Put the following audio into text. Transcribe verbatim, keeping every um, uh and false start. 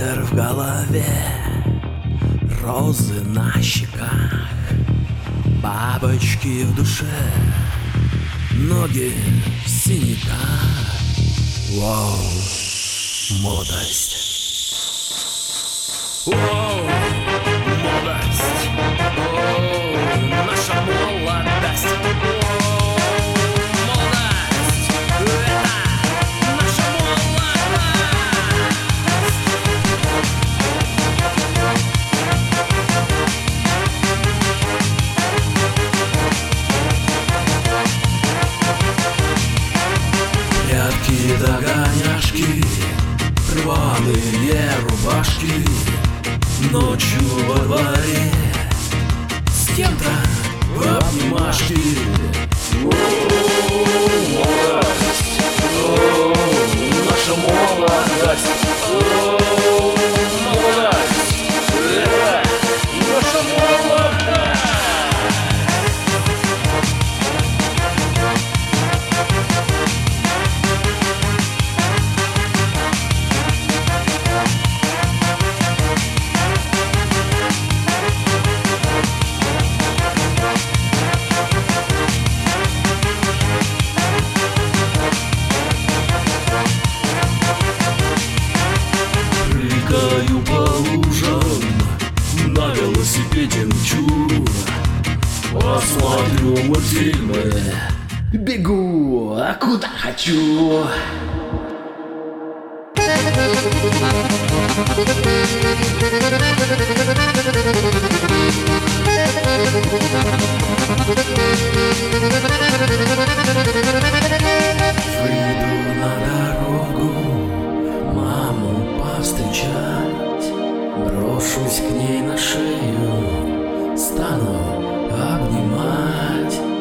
Ветер в голове, розы на щеках, бабочки в душе, ноги в синяках. Воу, молодость. Воу, молодость. Воу, наша молодость. Прятки, догоняшки, рваные рубашки, ночью во дворе с кем-то в обнимашки. Молодость, наша молодость, молодость, наша молодость. Прыгаю по лужам, на велосипеде мчу, посмотрю мультфильмы, бегу, а куда хочу. Выйду на дорогу, маму повстречать, брошусь к ней на шею, стану обнимать.